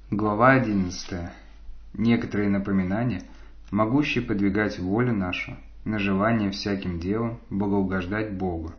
Глава 11. Некоторые напоминания, могущие подвигать волю нашу на желание всяким делом благоугождать Богу.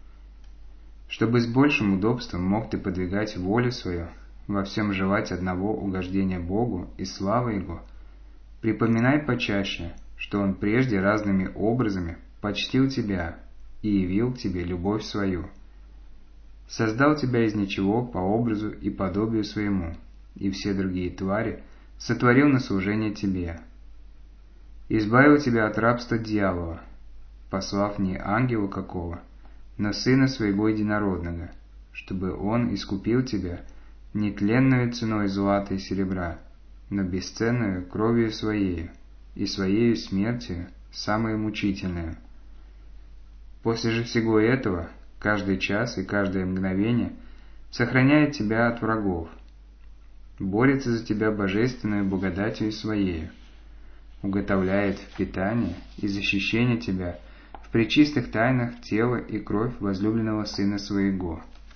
Чтобы с большим удобством мог ты подвигать волю свою, во всем желать одного угождения Богу и славы Его, припоминай почаще, что Он прежде разными образами почтил тебя и явил тебе любовь свою. Создал тебя из ничего по образу и подобию своему, и все другие твари сотворил на служение тебе. Избавил тебя от рабства дьявола, послав не ангела какого, но Сына Своего Единородного, чтобы Он искупил тебя не тленную ценой злата и серебра, но бесценную кровью Своею, и Своею смертью самую мучительную. После же всего этого, каждый час и каждое мгновение сохраняет тебя от врагов, борется за тебя божественную благодатью Своею, уготовляет в питание и защищение тебя в пречистых тайнах тела и кровь возлюбленного Сына Своего.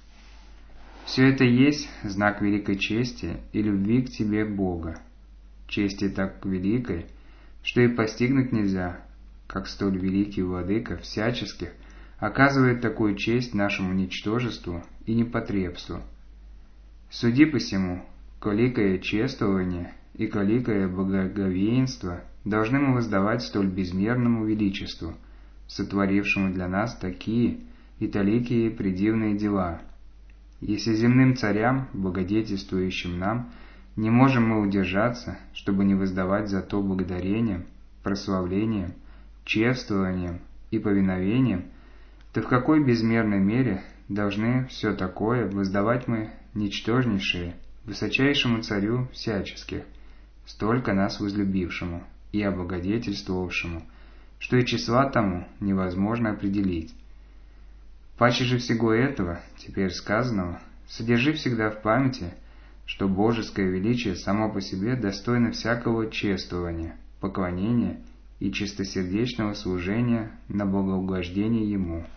Все это есть знак великой чести и любви к тебе Бога, чести так великой, что и постигнуть нельзя, как столь великий владыка всяческих оказывает такую честь нашему ничтожеству и непотребству. Суди посему, коликое чествование и коликое благоговеинство должны мы воздавать столь безмерному величеству, сотворившему для нас такие и таликие предивные дела. Если земным царям, благодетельствующим нам, не можем мы удержаться, чтобы не воздавать за то благодарением, прославлением, чествованием и повиновением, то в какой безмерной мере должны все такое воздавать мы ничтожнейшее высочайшему царю всяческих, столько нас возлюбившему и облагодетельствовавшему, что и числа тому невозможно определить. Паче же всего этого, теперь сказанного, содержи всегда в памяти, что божеское величие само по себе достойно всякого чествования, поклонения и чистосердечного служения на благоугождение Ему.